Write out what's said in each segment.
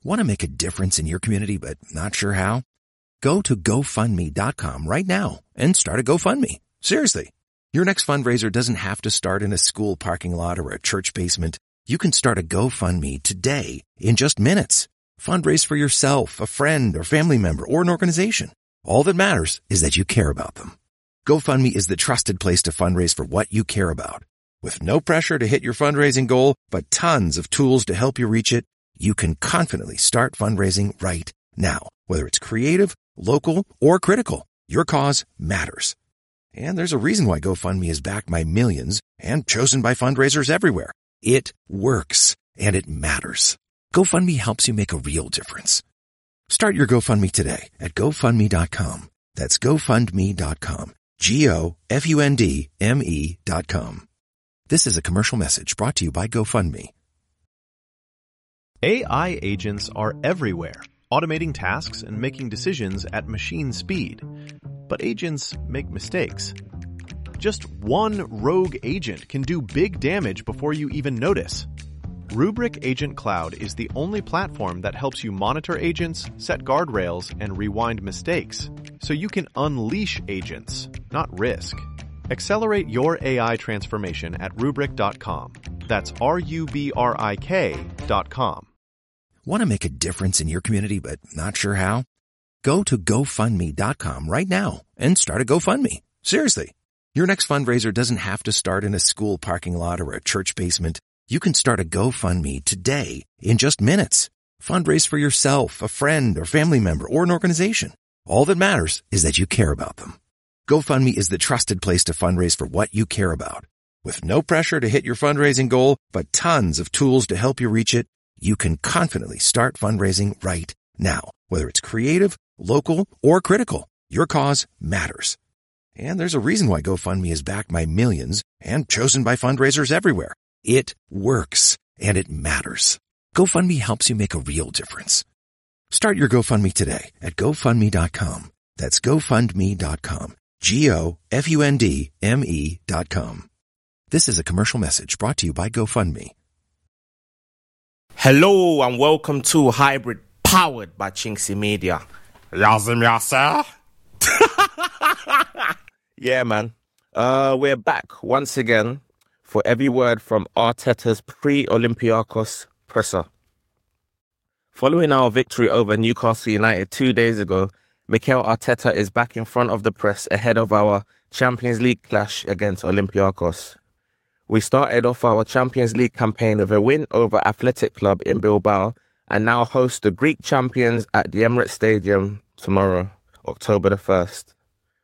Want to make a difference in your community but not sure how? Go to GoFundMe.com right now and start a GoFundMe. Seriously. Your next fundraiser doesn't have to start in a school parking lot or a church basement. You can start a GoFundMe today in just minutes. Fundraise for yourself, a friend or family member, or an organization. All that matters is that you care about them. GoFundMe is the trusted place to fundraise for what you care about. With no pressure to hit your fundraising goal, but tons of tools to help you reach it, you can confidently start fundraising right now. Whether it's creative, local, or critical, your cause matters. And there's a reason why GoFundMe is backed by millions and chosen by fundraisers everywhere. It works, and it matters. GoFundMe helps you make a real difference. Start your GoFundMe today at GoFundMe.com. That's GoFundMe.com. GoFundMe.com. This is a commercial message brought to you by GoFundMe. AI agents are everywhere, automating tasks and making decisions at machine speed. But agents make mistakes. Just one rogue agent can do big damage before you even notice. Rubrik Agent Cloud is the only platform that helps you monitor agents, set guardrails, and rewind mistakes, so you can unleash agents, not risk. Accelerate your AI transformation at Rubrik.com. That's RUBRIK.com. Want to make a difference in your community but not sure how? Go to GoFundMe.com right now and start a GoFundMe. Seriously. Your next fundraiser doesn't have to start in a school parking lot or a church basement. You can start a GoFundMe today in just minutes. Fundraise for yourself, a friend or family member, or an organization. All that matters is that you care about them. GoFundMe is the trusted place to fundraise for what you care about. With no pressure to hit your fundraising goal, but tons of tools to help you reach it, you can confidently start fundraising right now. Whether it's creative, local, or critical, your cause matters. And there's a reason why GoFundMe is backed by millions and chosen by fundraisers everywhere. It works, and it matters. GoFundMe helps you make a real difference. Start your GoFundMe today at GoFundMe.com. That's GoFundMe.com. GoFundMe.com. This is a commercial message brought to you by GoFundMe. Hello and welcome to Hybrid, powered by Chinksy Media. Yazim Yasser. Yeah, man. We're back once again for every word from Arteta's pre-Olympiacos presser. Following our victory over Newcastle United 2 days ago, Mikel Arteta is back in front of the press ahead of our Champions League clash against Olympiacos. We started off our Champions League campaign with a win over Athletic Club in Bilbao and now host the Greek champions at the Emirates Stadium tomorrow, October the 1st.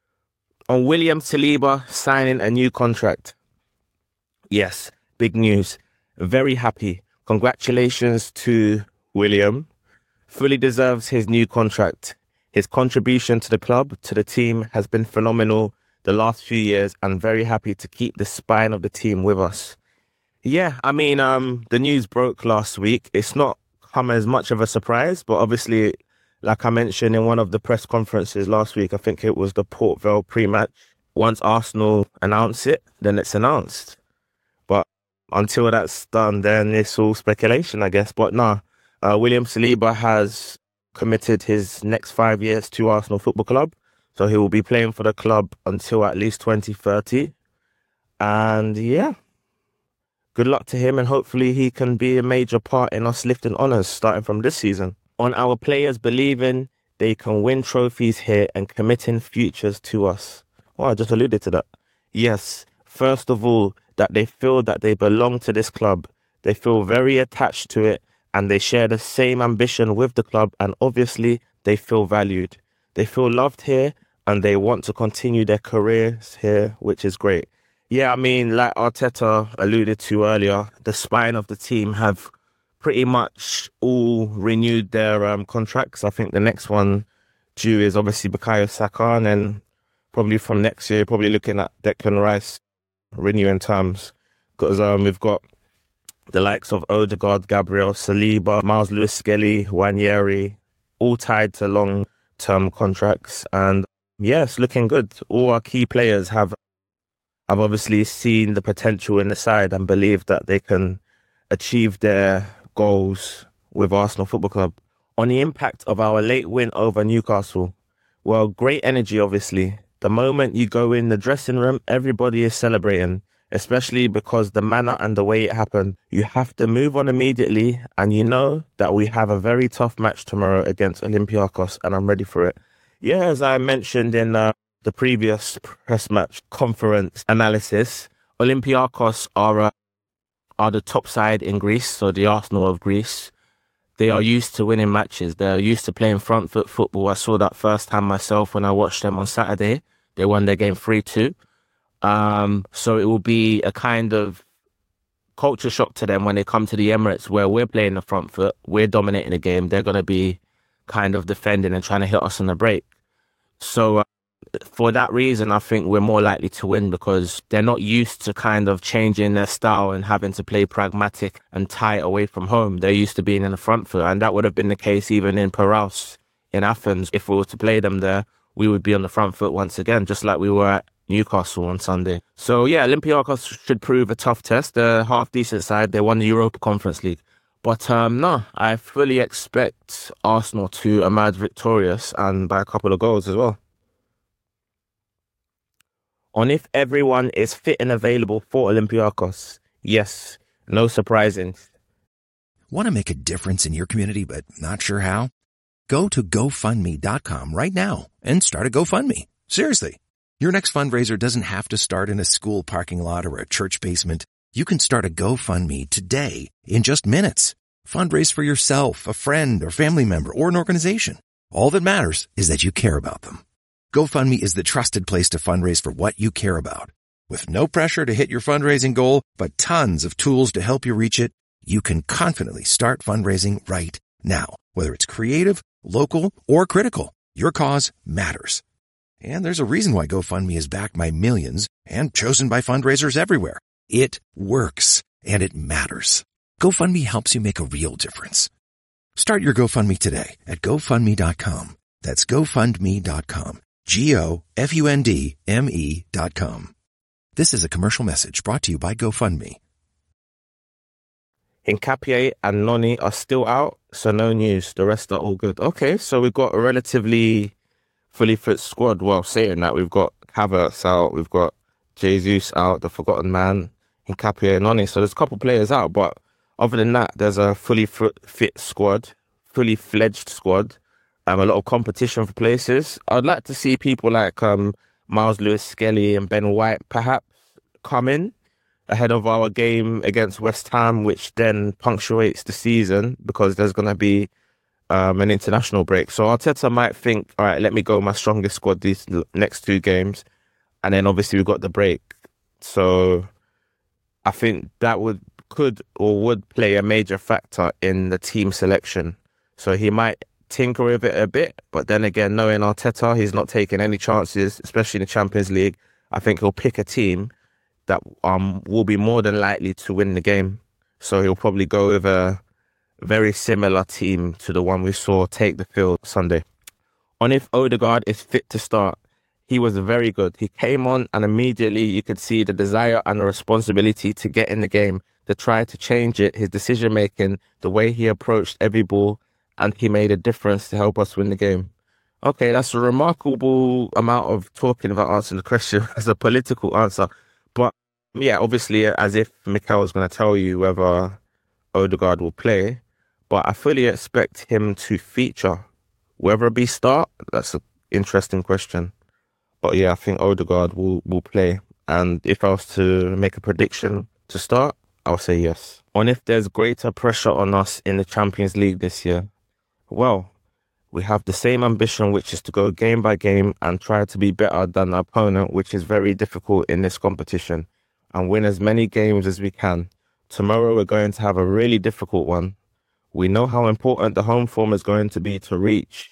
On William Saliba signing a new contract. Yes, big news. Very happy. Congratulations to William. Fully deserves his new contract. His contribution to the club, to the team, has been phenomenal the last few years, and very happy to keep the spine of the team with us. Yeah, I mean, the news broke last week. It's not come as much of a surprise, but obviously, like I mentioned in one of the press conferences last week, I think it was the Port Vale pre-match. Once Arsenal announce it, then it's announced. But until that's done, then it's all speculation, I guess. But no, William Saliba has committed his next 5 years to Arsenal Football Club. So he will be playing for the club until at least 2030. And yeah, good luck to him. And hopefully he can be a major part in us lifting honours starting from this season. On our players believing they can win trophies here and committing futures to us. Oh, I just alluded to that. Yes, first of all, that they feel that they belong to this club. They feel very attached to it and they share the same ambition with the club. And obviously they feel valued. They feel loved here. And they want to continue their careers here, which is great. Yeah, I mean, like Arteta alluded to earlier, the spine of the team have pretty much all renewed their contracts. I think the next one due is obviously Bukayo Saka, and then probably from next year, probably looking at Declan Rice renewing terms. Because we've got the likes of Odegaard, Gabriel, Saliba, Miles Lewis-Skelly, Nwaneri, all tied to long-term contracts. And yeah, it's looking good. All our key players have obviously seen the potential in the side and believe that they can achieve their goals with Arsenal Football Club. On the impact of our late win over Newcastle, well, great energy, obviously. The moment you go in the dressing room, everybody is celebrating, especially because the manner and the way it happened. You have to move on immediately, and you know that we have a very tough match tomorrow against Olympiacos, and I'm ready for it. Yeah, as I mentioned in the previous press match conference analysis, Olympiacos are the top side in Greece, so the Arsenal of Greece. They are used to winning matches. They're used to playing front foot football. I saw that firsthand myself when I watched them on Saturday. They won their game 3-2. So it will be a kind of culture shock to them when they come to the Emirates, where we're playing the front foot, we're dominating the game. They're going to be kind of defending and trying to hit us on the break. So for that reason, I think we're more likely to win, because they're not used to kind of changing their style and having to play pragmatic and tight away from home. They're used to being in the front foot, and that would have been the case even in Piraeus in Athens. If we were to play them there, we would be on the front foot once again, just like we were at Newcastle on Sunday. So yeah, Olympiacos should prove a tough test. They're a half-decent side. They won the Europa Conference League. But no, I fully expect Arsenal to emerge victorious, and by a couple of goals as well. On if everyone is fit and available for Olympiacos, yes, no surprising. Want to make a difference in your community but not sure how? Go to GoFundMe.com right now and start a GoFundMe. Seriously. Your next fundraiser doesn't have to start in a school parking lot or a church basement. You can start a GoFundMe today in just minutes. Fundraise for yourself, a friend or family member, or an organization. All that matters is that you care about them. GoFundMe is the trusted place to fundraise for what you care about. With no pressure to hit your fundraising goal, but tons of tools to help you reach it, you can confidently start fundraising right now. Whether it's creative, local, or critical, your cause matters. And there's a reason why GoFundMe is backed by millions and chosen by fundraisers everywhere. It works, and it matters. GoFundMe helps you make a real difference. Start your GoFundMe today at GoFundMe.com. That's GoFundMe.com. GoFundMe.com. This is a commercial message brought to you by GoFundMe. Hincapié and Noni are still out, so no news. The rest are all good. Okay, so we've got a relatively fully fit squad. Well, saying that, we've got Havertz out, we've got Jesus out, the forgotten man, Hincapié and Noni. So there's a couple players out, but other than that, there's a fully fit squad, fully fledged squad. A lot of competition for places. I'd like to see people like Miles Lewis-Skelly and Ben White perhaps come in ahead of our game against West Ham, which then punctuates the season because there's going to be an international break. So Arteta might think, all right, let me go my strongest squad these next two games. And then obviously we've got the break. So I think that would play a major factor in the team selection. So he might tinker with it a bit, but then again, knowing Arteta, he's not taking any chances, especially in the Champions League. I think he'll pick a team that will be more than likely to win the game. So he'll probably go with a very similar team to the one we saw take the field Sunday. On if Odegaard is fit to start, he was very good. He came on and immediately you could see the desire and the responsibility to get in the game, to try to change it, his decision making, the way he approached every ball, and he made a difference to help us win the game. Okay, that's a remarkable amount of talking about answering the question as a political answer. But yeah, obviously, as if Mikel was going to tell you whether Odegaard will play. But I fully expect him to feature. Whether it be start, that's an interesting question. But yeah, I think Odegaard will play. And if I was to make a prediction to start, I'll say yes. On if there's greater pressure on us in the Champions League this year, well, we have the same ambition, which is to go game by game and try to be better than the opponent, which is very difficult in this competition, and win as many games as we can. Tomorrow, we're going to have a really difficult one. We know how important the home form is going to be to reach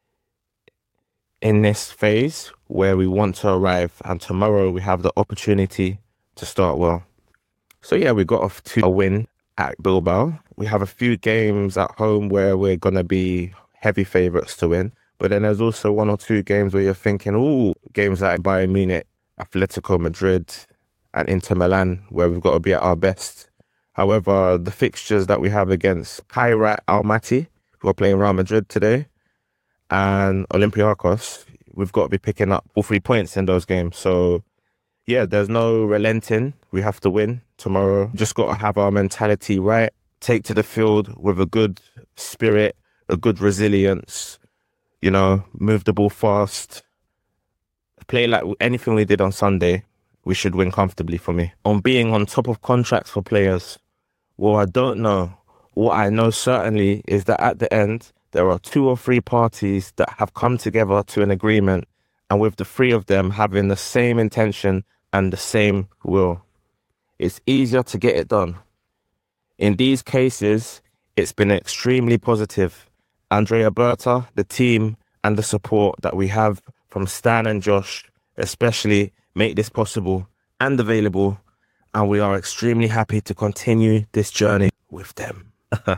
in this phase where we want to arrive. And tomorrow, we have the opportunity to start well. So yeah, we got off to a win at Bilbao. We have a few games at home where we're going to be heavy favourites to win. But then there's also one or two games where you're thinking, games like Bayern Munich, Atletico Madrid and Inter Milan, where we've got to be at our best. However, the fixtures that we have against Kairat Almaty, who are playing Real Madrid today, and Olympiacos. We've got to be picking up all 3 points in those games. So, yeah, there's no relenting. We have to win tomorrow. Just got to have our mentality right. Take to the field with a good spirit, a good resilience, move the ball fast. Play like anything we did on Sunday. We should win comfortably for me. On being on top of contracts for players, well, I don't know. What I know certainly is that at the end, there are 2 or 3 parties that have come together to an agreement, and with the 3 of them having the same intention and the same will, it's easier to get it done. In these cases, it's been extremely positive. Andrea Berta, the team, and the support that we have from Stan and Josh, especially, make this possible and available, and we are extremely happy to continue this journey with them.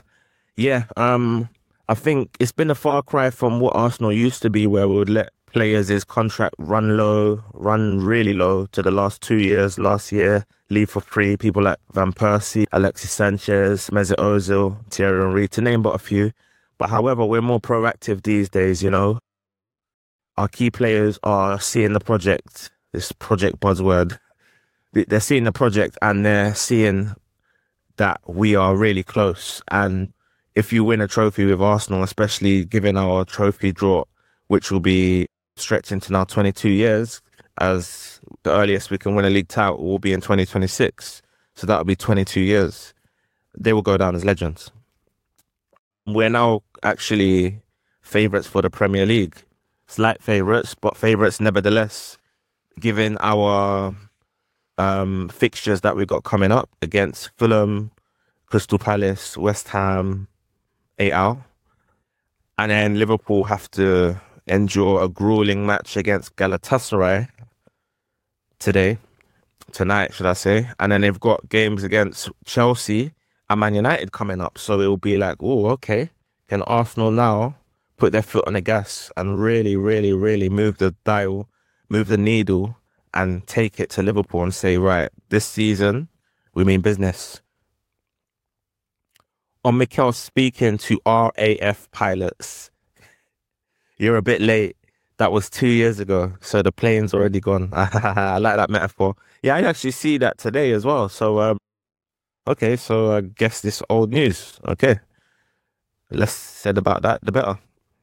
I think it's been a far cry from what Arsenal used to be, where we would let players' contract run really low to the last 2 years. Last year, leave for free. People like Van Persie, Alexis Sanchez, Mesut Ozil, Thierry Henry, to name but a few. But however, we're more proactive these days, Our key players are seeing the project, this project buzzword. They're seeing the project and they're seeing that we are really close. And if you win a trophy with Arsenal, especially given our trophy draw, which will be stretching to now 22 years, as the earliest we can win a league title will be in 2026. So that'll be 22 years. They will go down as legends. We're now actually favourites for the Premier League. Slight favourites, but favourites nevertheless, given our fixtures that we've got coming up against Fulham, Crystal Palace, West Ham, AL. And then Liverpool have to endure a grueling match against Galatasaray tonight, should I say. And then they've got games against Chelsea and Man United coming up. So it will be like, oh, okay. Can Arsenal now put their foot on the gas and really, really, really move the dial, move the needle, and take it to Liverpool and say, right, this season, we mean business. On Mikel speaking to RAF pilots, you're a bit late. That was 2 years ago, so the plane's already gone. I like that metaphor. Yeah, I actually see that today as well. So, okay, so I guess this old news. Okay, less said about that, the better.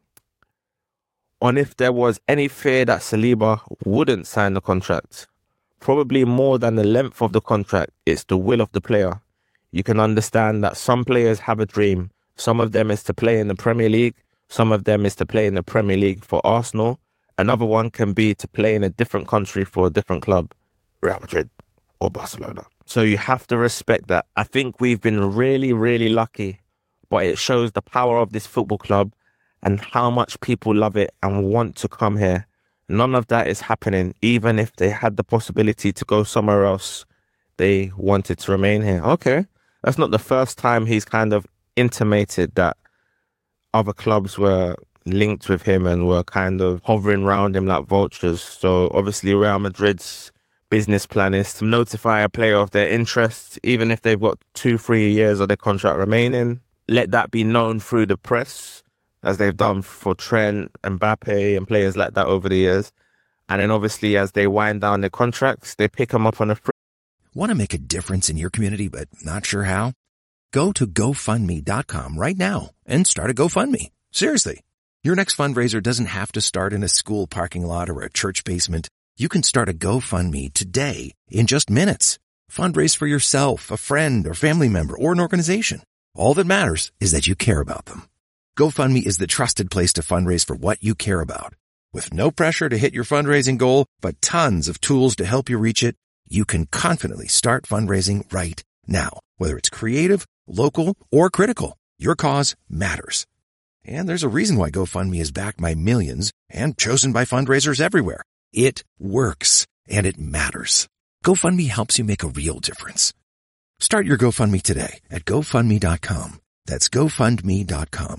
On if there was any fear that Saliba wouldn't sign the contract, probably more than the length of the contract, it's the will of the player. You can understand that some players have a dream. Some of them is to play in the Premier League. Some of them is to play in the Premier League for Arsenal. Another one can be to play in a different country for a different club, Real Madrid or Barcelona. So you have to respect that. I think we've been really, really lucky, but it shows the power of this football club and how much people love it and want to come here. None of that is happening. Even if they had the possibility to go somewhere else, they wanted to remain here. Okay, that's not the first time he's kind of intimated that other clubs were linked with him and were kind of hovering around him like vultures. So obviously Real Madrid's business plan is to notify a player of their interests, even if they've got 2-3 years of their contract remaining. Let that be known through the press, as they've done for Trent, Mbappe and players like that over the years. And then obviously as they wind down their contracts, they pick them up on a free. Want to make a difference in your community but not sure how? Go to GoFundMe.com right now and start a GoFundMe. Seriously. Your next fundraiser doesn't have to start in a school parking lot or a church basement. You can start a GoFundMe today in just minutes. Fundraise for yourself, a friend or family member, or an organization. All that matters is that you care about them. GoFundMe is the trusted place to fundraise for what you care about. With no pressure to hit your fundraising goal, but tons of tools to help you reach it, you can confidently start fundraising right now. Whether it's creative, local, or critical, your cause matters. And there's a reason why GoFundMe is backed by millions and chosen by fundraisers everywhere. It works, and it matters. GoFundMe helps you make a real difference. Start your GoFundMe today at GoFundMe.com. That's GoFundMe.com.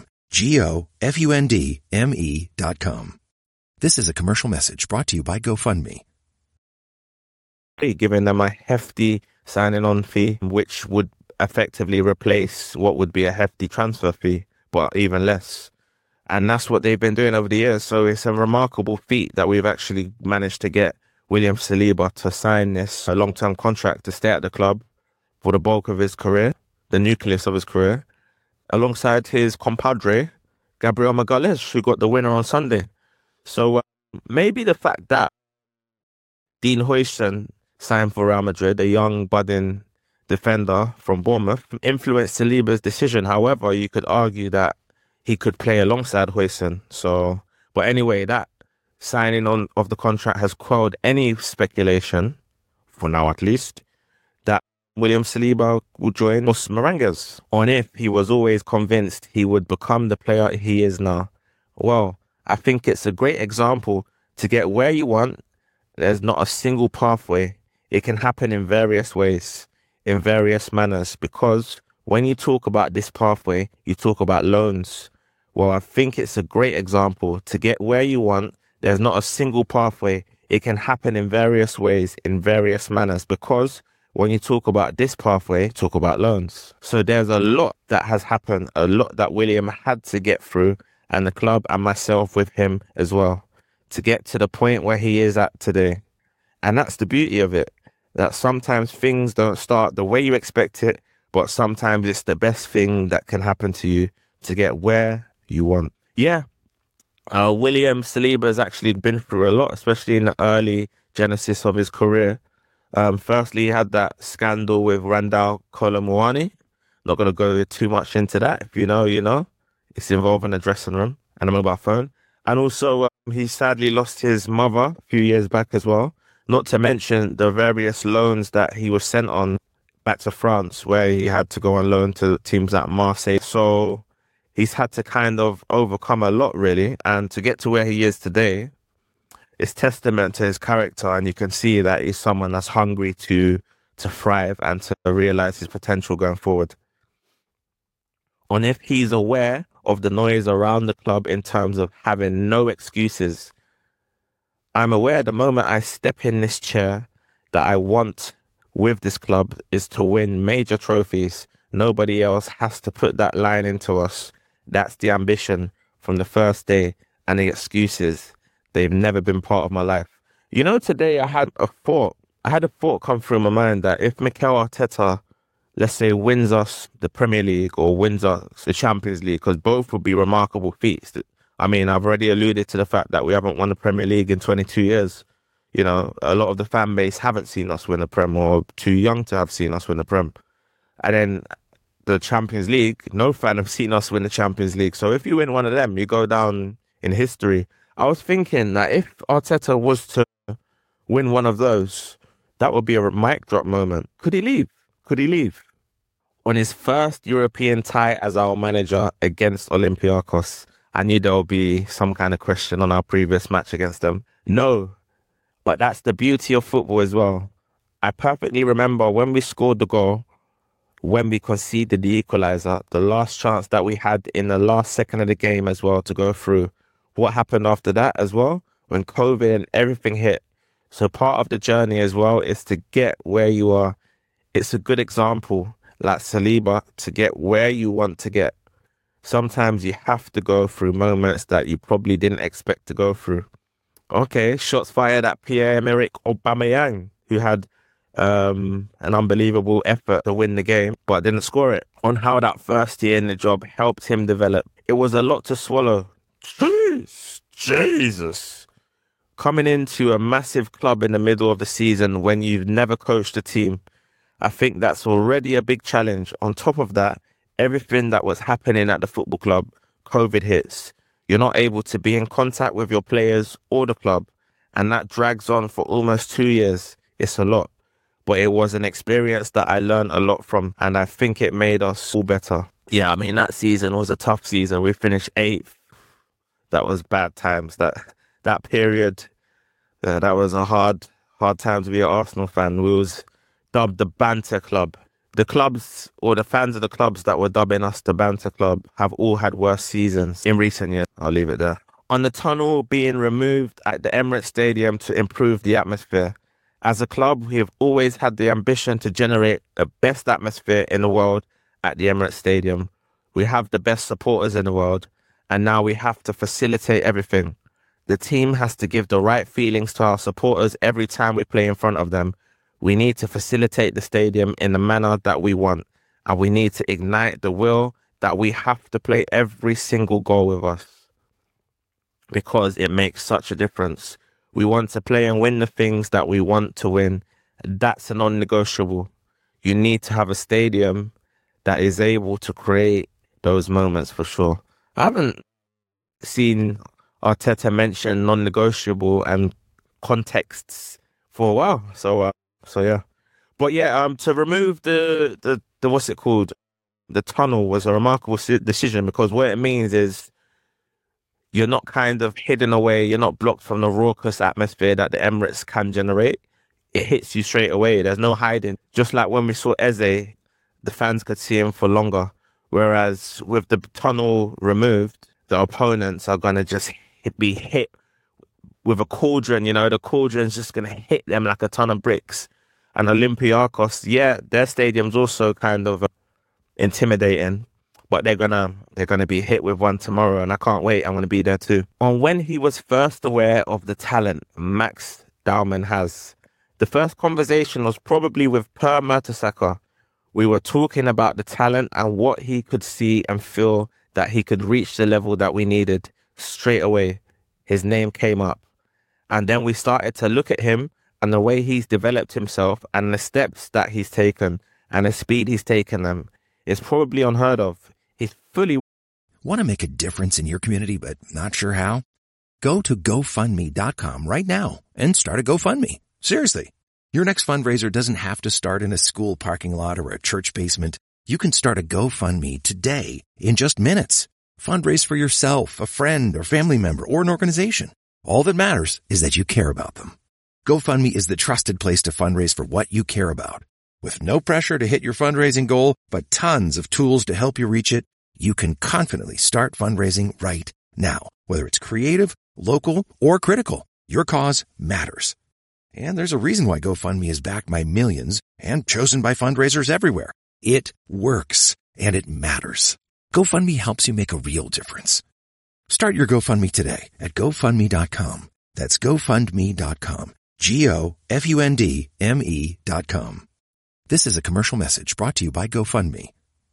GoFundMe.com. This is a commercial message brought to you by GoFundMe. Giving them a hefty signing on fee, which would effectively replace what would be a hefty transfer fee but even less. And that's what they've been doing over the years. So it's a remarkable feat that we've actually managed to get William Saliba to sign this long-term contract to stay at the club for the bulk of his career, the nucleus of his career, alongside his compadre, Gabriel Magalhaes, who got the winner on Sunday. So maybe the fact that Dean Huijsen signed for Real Madrid, a young budding defender from Bournemouth, influenced Saliba's decision. However, you could argue that he could play alongside Huijsen. So, but anyway, that signing on of the contract has quelled any speculation, for now at least, that William Saliba will join Los Merengues, on if he was always convinced he would become the player he is now. Well, I think it's a great example to get where you want. There's not a single pathway. It can happen in various ways, in various manners, because when you talk about this pathway, you talk about loans. Well, I think it's a great example to get where you want. There's not a single pathway. It can happen in various ways, in various manners, because when you talk about this pathway, talk about loans. So there's a lot that has happened, a lot that William had to get through, and the club and myself with him as well, to get to the point where he is at today. And that's the beauty of it, that sometimes things don't start the way you expect it, but sometimes it's the best thing that can happen to you to get where you want. Yeah, William Saliba has actually been through a lot, especially in the early genesis of his career. Firstly, he had that scandal with Randall Kolo Muani. Not going to go too much into that. If you know, you know. It's involving a dressing room and a mobile phone. And also, he sadly lost his mother a few years back as well. Not to mention the various loans that he was sent on back to France, where he had to go on loan to teams at Marseille. So he's had to kind of overcome a lot, really. And to get to where he is today, it's testament to his character. And you can see that he's someone that's hungry to thrive and to realize his potential going forward. On if he's aware of the noise around the club in terms of having no excuses, I'm aware the moment I step in this chair that I want with this club is to win major trophies. Nobody else has to put that line into us. That's the ambition from the first day, and the excuses, they've never been part of my life. You know, today I had a thought come through my mind that if Mikel Arteta, let's say, wins us the Premier League or wins us the Champions League, because both would be remarkable feats. I mean, I've already alluded to the fact that we haven't won the Premier League in 22 years. You know, a lot of the fan base haven't seen us win the Prem, or too young to have seen us win the Prem. And then the Champions League, no fan have seen us win the Champions League. So if you win one of them, you go down in history. I was thinking that if Arteta was to win one of those, that would be a mic drop moment. Could he leave? Could he leave? On his first European tie as our manager against Olympiacos, I knew there would be some kind of question on our previous match against them. No, but that's the beauty of football as well. I perfectly remember when we scored the goal, when we conceded the equaliser, the last chance that we had in the last second of the game as well to go through. What happened after that as well? When COVID and everything hit. So part of the journey as well is to get where you are. It's a good example, like Saliba, to get where you want to get. Sometimes you have to go through moments that you probably didn't expect to go through. Okay, shots fired at Pierre-Emerick Aubameyang, who had an unbelievable effort to win the game, but didn't score it. On how that first year in the job helped him develop. It was a lot to swallow. Jesus. Coming into a massive club in the middle of the season when you've never coached a team, I think that's already a big challenge. On top of that, everything that was happening at the football club, COVID hits. You're not able to be in contact with your players or the club, and that drags on for almost 2 years. It's a lot, but it was an experience that I learned a lot from, and I think it made us all better. Yeah, I mean, that season was a tough season. We finished 8th. That was bad times. That period, that was a hard time to be an Arsenal fan. We was dubbed the Banter Club. The clubs, or the fans of the clubs that were dubbing us the Banter Club, have all had worse seasons in recent years. I'll leave it there. On the tunnel being removed at the Emirates Stadium to improve the atmosphere. As a club, we have always had the ambition to generate the best atmosphere in the world at the Emirates Stadium. We have the best supporters in the world, and now we have to facilitate everything. The team has to give the right feelings to our supporters every time we play in front of them. We need to facilitate the stadium in the manner that we want, and we need to ignite the will that we have to play every single goal with us, because it makes such a difference. We want to play and win the things that we want to win. That's a non-negotiable. You need to have a stadium that is able to create those moments for sure. I haven't seen Arteta mention non-negotiable and contexts for a while. So yeah. But yeah, to remove the what's it called? The tunnel was a remarkable decision, because what it means is you're not kind of hidden away. You're not blocked from the raucous atmosphere that the Emirates can generate. It hits you straight away. There's no hiding. Just like when we saw Eze, the fans could see him for longer. Whereas with the tunnel removed, the opponents are going to just be hit with a cauldron. You know, the cauldron's just going to hit them like a ton of bricks. And Olympiacos, yeah, their stadium's also kind of intimidating, but they're gonna be hit with one tomorrow, and I can't wait. I'm gonna be there too. On when he was first aware of the talent Max Daumann has, the first conversation was probably with Per Mertesacker. We were talking about the talent and what he could see and feel that he could reach the level that we needed. Straight away, his name came up, and then we started to look at him and the way he's developed himself and the steps that he's taken and the speed he's taken them. Is probably unheard of. He's fully... Want to make a difference in your community but not sure how? Go to GoFundMe.com right now and start a GoFundMe. Seriously. Your next fundraiser doesn't have to start in a school parking lot or a church basement. You can start a GoFundMe today in just minutes. Fundraise for yourself, a friend or family member, or an organization. All that matters is that you care about them. GoFundMe is the trusted place to fundraise for what you care about. With no pressure to hit your fundraising goal, but tons of tools to help you reach it, you can confidently start fundraising right now. Whether it's creative, local, or critical, your cause matters. And there's a reason why GoFundMe is backed by millions and chosen by fundraisers everywhere. It works, and it matters. GoFundMe helps you make a real difference. Start your GoFundMe today at GoFundMe.com. That's GoFundMe.com. GoFundMe.com. This is a commercial message brought to you by GoFundMe.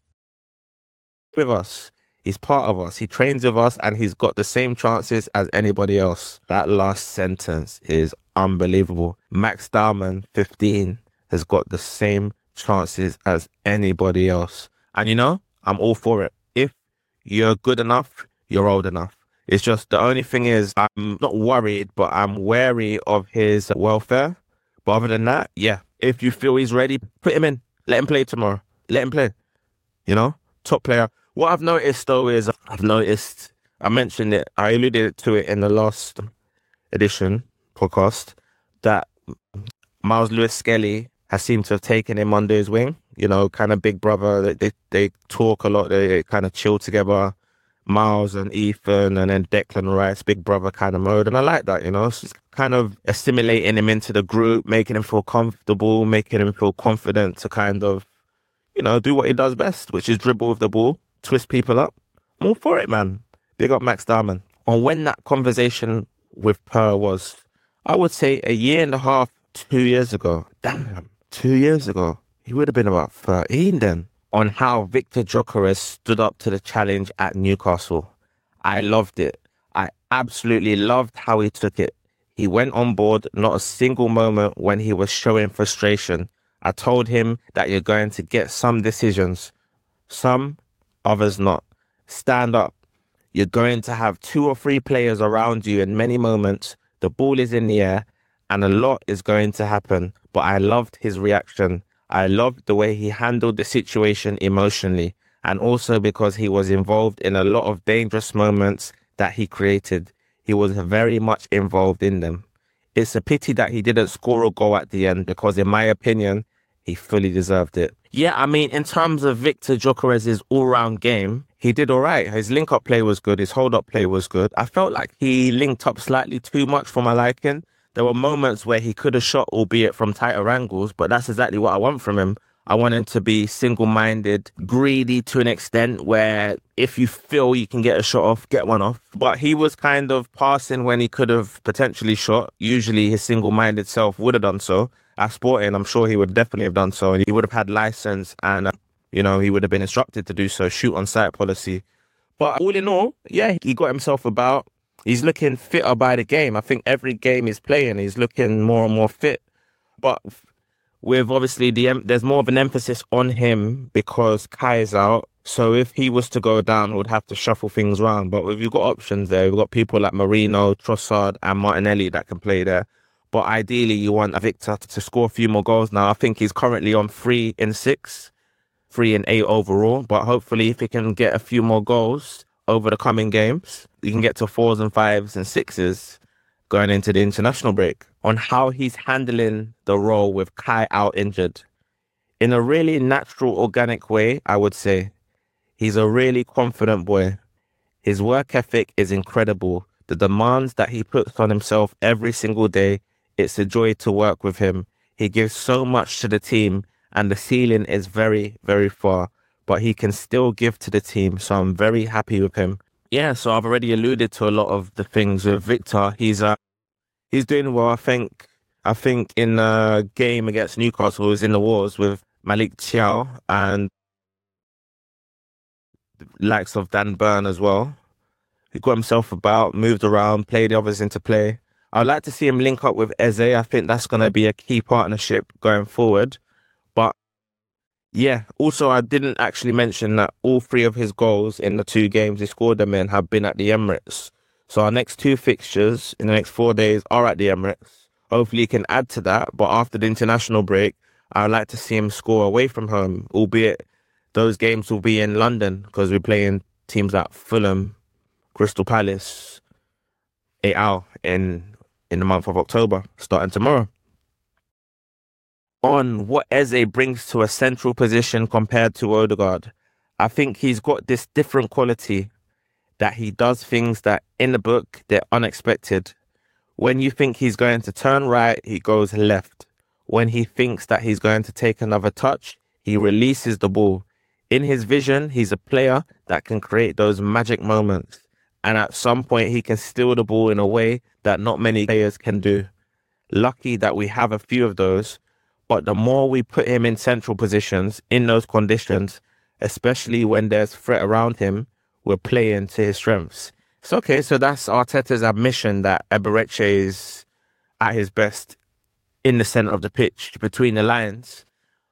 With us. He's part of us. He trains with us, and he's got the same chances as anybody else. That last sentence is unbelievable. Max Daumann, 15, has got the same chances as anybody else. And you know, I'm all for it. If you're good enough, you're old enough. It's just the only thing is I'm not worried, but I'm wary of his welfare. But other than that, yeah. If you feel he's ready, put him in. Let him play tomorrow. Let him play. You know, top player. What I've noticed though is I mentioned it, I alluded to it in the last edition podcast, that Miles Lewis-Skelly has seemed to have taken him under his wing. You know, kind of big brother. They talk a lot. They kind of chill together. Miles and Ethan, and then Declan Rice, big brother kind of mode. And I like that, you know. It's just kind of assimilating him into the group, making him feel comfortable, making him feel confident to kind of, you know, do what he does best, which is dribble with the ball, twist people up. I'm all for it, man. Big up Max Daumann. On when that conversation with Per was, I would say 1.5 years, 2 years ago. Damn, 2 years ago. He would have been about 13 then. On how Victor Gyökeres stood up to the challenge at Newcastle. I loved it. I absolutely loved how he took it. He went on board, not a single moment when he was showing frustration. I told him that you're going to get some decisions, some, others not. Stand up. You're going to have 2 or 3 players around you in many moments. The ball is in the air and a lot is going to happen. But I loved his reaction. I loved the way he handled the situation emotionally, and also because he was involved in a lot of dangerous moments that he created. He was very much involved in them. It's a pity that he didn't score a goal at the end, because in my opinion, he fully deserved it. Yeah, I mean, in terms of Victor Gyökeres' all-round game, he did all right. His link-up play was good. His hold-up play was good. I felt like he linked up slightly too much for my liking. There were moments where he could have shot, albeit from tighter angles, but that's exactly what I want from him. I want him to be single-minded, greedy to an extent where if you feel you can get a shot off, get one off. But he was kind of passing when he could have potentially shot. Usually his single-minded self would have done so. At Sporting, I'm sure he would definitely have done so. And he would have had license and, he would have been instructed to do so, shoot on sight policy. But all in all, yeah, he got himself about. He's looking fitter by the game. I think every game he's playing, he's looking more and more fit. But with obviously there's more of an emphasis on him because Kai is out. So if he was to go down, we would have to shuffle things around. But we've got options there. We've got people like Marino, Trossard and Martinelli that can play there. But ideally, you want Victor to score a few more goals now. I think he's currently on 3 in 6, 3 in 8 overall. But hopefully, if he can get a few more goals over the coming games, you can get to 4s and 5s and 6s going into the international break. On how he's handling the role with Kai out injured. In a really natural, organic way, I would say. He's a really confident boy. His work ethic is incredible. The demands that he puts on himself every single day, it's a joy to work with him. He gives so much to the team and the ceiling is very, very far. But he can still give to the team, so I'm very happy with him. Yeah, so I've already alluded to a lot of the things with Victor. He's doing well, I think. I think in a game against Newcastle, he was in the wars with Malik Thiaw and the likes of Dan Burn as well. He got himself about, moved around, played the others into play. I'd like to see him link up with Eze. I think that's going to be a key partnership going forward. But yeah, also I didn't actually mention that all 3 of his goals in the 2 games he scored them in have been at the Emirates. So our next 2 fixtures in the next 4 days are at the Emirates. Hopefully he can add to that. But after the international break, I'd like to see him score away from home, albeit those games will be in London because we're playing teams like Fulham, Crystal Palace, Al in the month of October, starting tomorrow. On what Eze brings to a central position compared to Odegaard, I think he's got this different quality that he does things that in the book, they're unexpected. When you think he's going to turn right, he goes left. When he thinks that he's going to take another touch, he releases the ball. In his vision, he's a player that can create those magic moments. And at some point, he can steal the ball in a way that not many players can do. Lucky that we have a few of those. But the more we put him in central positions, in those conditions, especially when there's threat around him, we're playing to his strengths. It's okay, so that's Arteta's admission that Eberechi is at his best in the centre of the pitch, between the lines,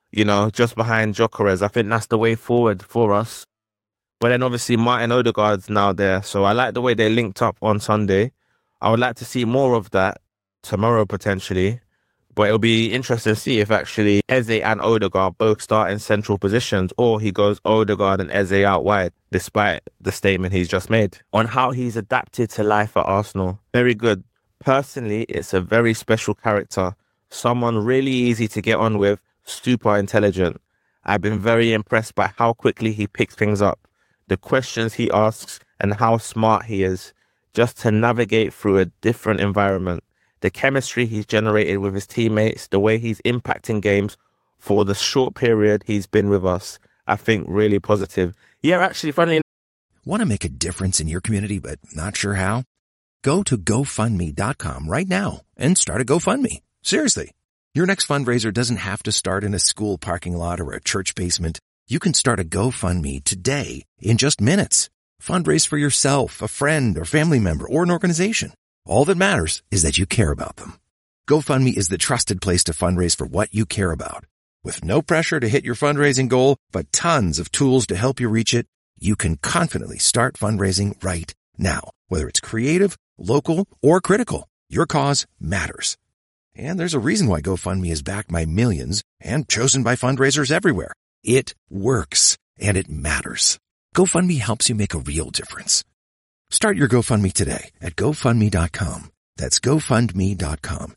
just behind Gyökeres. I think that's the way forward for us. But then obviously Martin Odegaard's now there, so I like the way they linked up on Sunday. I would like to see more of that tomorrow potentially. But it'll be interesting to see if actually Eze and Odegaard both start in central positions or he goes Odegaard and Eze out wide, despite the statement he's just made. On how he's adapted to life at Arsenal, very good. Personally, it's a very special character. Someone really easy to get on with, super intelligent. I've been very impressed by how quickly he picks things up, the questions he asks and how smart he is, just to navigate through a different environment. The chemistry he's generated with his teammates, the way he's impacting games for the short period he's been with us, I think really positive. Yeah, actually, funny. Want to make a difference in your community but not sure how? Go to GoFundMe.com right now and start a GoFundMe. Seriously. Your next fundraiser doesn't have to start in a school parking lot or a church basement. You can start a GoFundMe today in just minutes. Fundraise for yourself, a friend or family member, or an organization. All that matters is that you care about them. GoFundMe is the trusted place to fundraise for what you care about. With no pressure to hit your fundraising goal, but tons of tools to help you reach it, you can confidently start fundraising right now. Whether it's creative, local, or critical, your cause matters. And there's a reason why GoFundMe is backed by millions and chosen by fundraisers everywhere. It works, and it matters. GoFundMe helps you make a real difference. Start your GoFundMe today at GoFundMe.com. That's GoFundMe.com.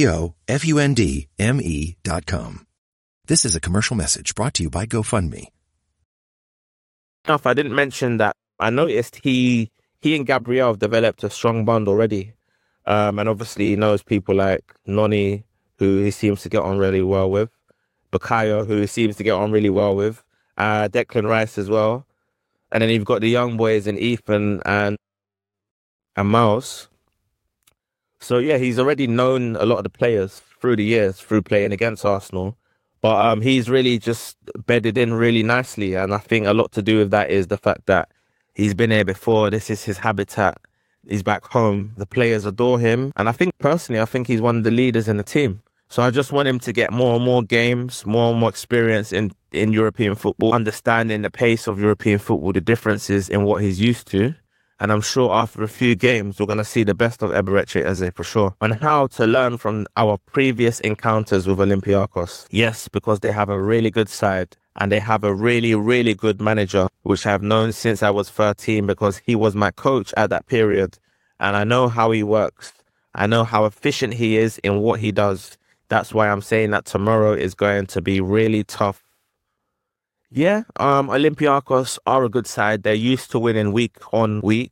GoFundMe.com. This is a commercial message brought to you by GoFundMe. Enough, I didn't mention that I noticed he and Gabriel have developed a strong bond already. And obviously he knows people like Noni, who he seems to get on really well with. Bukayo, who he seems to get on really well with, Declan Rice as well. And then you've got the young boys in Ethan and Miles. So yeah, he's already known a lot of the players through the years, through playing against Arsenal. But he's really just bedded in really nicely. And I think a lot to do with that is the fact that he's been here before. This is his habitat. He's back home. The players adore him. And I think personally, I think he's one of the leaders in the team. So I just want him to get more and more games, more and more experience in European football, understanding the pace of European football, the differences in what he's used to. And I'm sure after a few games, we're going to see the best of Eberechi Eze for sure. And how to learn from our previous encounters with Olympiacos. Yes, because they have a really good side and they have a really, really good manager, which I've known since I was 13 because he was my coach at that period. And I know how he works. I know how efficient he is in what he does. That's why I'm saying that tomorrow is going to be really tough. Yeah, Olympiacos are a good side. They're used to winning week on week.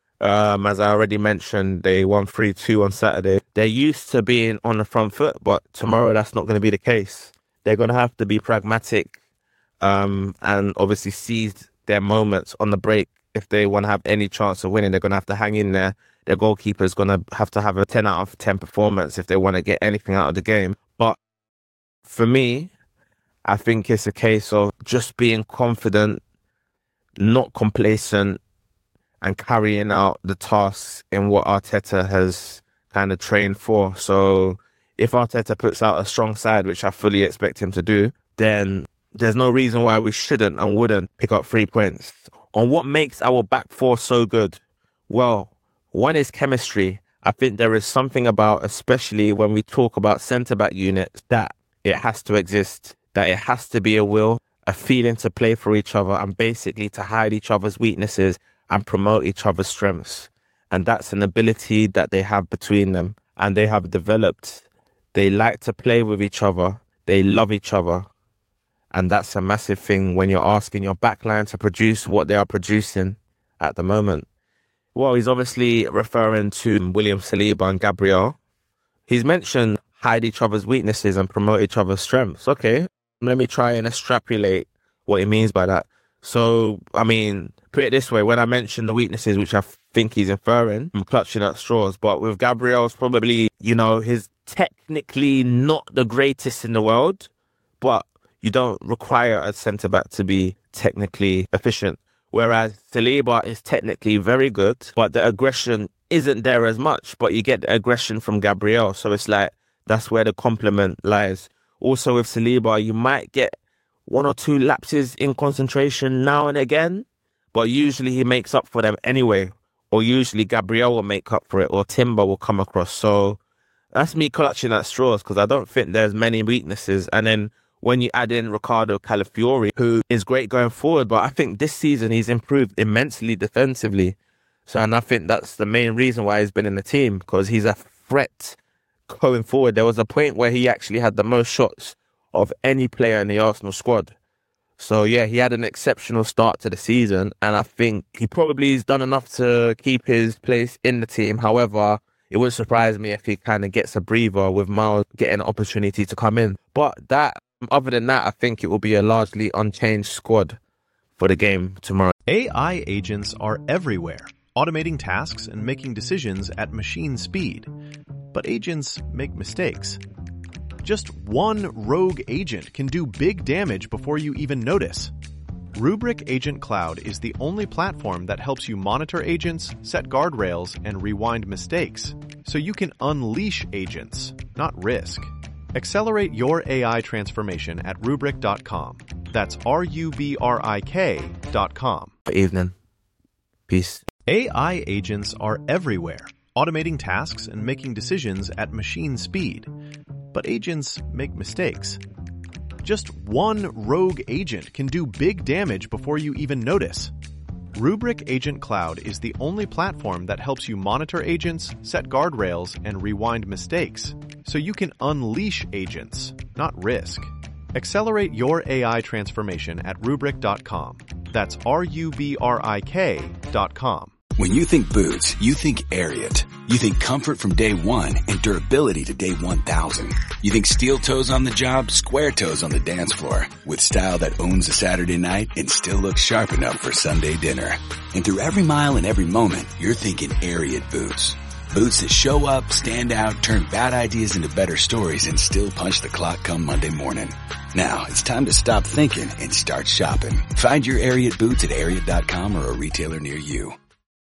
As I already mentioned, they won 3-2 on Saturday. They're used to being on the front foot, but tomorrow that's not going to be the case. They're going to have to be pragmatic and obviously seize their moments on the break. If they want to have any chance of winning, they're going to have to hang in there. Their goalkeeper's going to have a 10 out of 10 performance if they want to get anything out of the game. But for me, I think it's a case of just being confident, not complacent, and carrying out the tasks in what Arteta has kind of trained for. So if Arteta puts out a strong side, which I fully expect him to do, then there's no reason why we shouldn't and wouldn't pick up 3 points. On what makes our back four so good? Well, one is chemistry. I think there is something about, especially when we talk about centre-back units, that it has to exist, that it has to be a will, a feeling to play for each other and basically to hide each other's weaknesses and promote each other's strengths. And that's an ability that they have between them and they have developed. They like to play with each other. They love each other. And that's a massive thing when you're asking your backline to produce what they are producing at the moment. Well, he's obviously referring to William Saliba and Gabriel. He's mentioned hide each other's weaknesses and promote each other's strengths. Okay, let me try and extrapolate what he means by that. So, I mean, put it this way. When I mention the weaknesses, which I think he's inferring, I'm clutching at straws. But with Gabriel's probably, he's technically not the greatest in the world, but you don't require a centre-back to be technically efficient. Whereas Saliba is technically very good, but the aggression isn't there as much. But you get the aggression from Gabriel. So it's like, that's where the compliment lies. Also with Saliba, you might get 1 or 2 lapses in concentration now and again, but usually he makes up for them anyway. Or usually Gabriel will make up for it, or Timber will come across. So that's me clutching at straws because I don't think there's many weaknesses. And then when you add in Ricardo Calafiori, who is great going forward, but I think this season he's improved immensely defensively. And I think that's the main reason why he's been in the team, because he's a threat going forward. There was a point where he actually had the most shots of any player in the Arsenal squad. So yeah, he had an exceptional start to the season, and I think he probably has done enough to keep his place in the team. However, it wouldn't surprise me if he kind of gets a breather with Miles getting an opportunity to come in. But other than that, I think it will be a largely unchanged squad for the game tomorrow. AI agents are everywhere, automating tasks and making decisions at machine speed. But agents make mistakes. Just one rogue agent can do big damage before you even notice. Rubrik Agent Cloud is the only platform that helps you monitor agents, set guardrails, and rewind mistakes, so you can unleash agents, not risk. Accelerate your AI transformation at Rubrik.com. That's RUBRIK.com. Good evening. Peace. AI agents are everywhere, automating tasks and making decisions at machine speed. But agents make mistakes. Just one rogue agent can do big damage before you even notice. Rubrik Agent Cloud is the only platform that helps you monitor agents, set guardrails, and rewind mistakes, so you can unleash agents, not risk. Accelerate your AI transformation at Rubrik.com. That's RUBRIK.com. When you think boots, you think Ariat. You think comfort from day one and durability to day 1,000. You think steel toes on the job, square toes on the dance floor. With style that owns a Saturday night and still looks sharp enough for Sunday dinner. And through every mile and every moment, you're thinking Ariat boots. Boots that show up, stand out, turn bad ideas into better stories, and still punch the clock come Monday morning. Now, it's time to stop thinking and start shopping. Find your Ariat boots at Ariat.com or a retailer near you.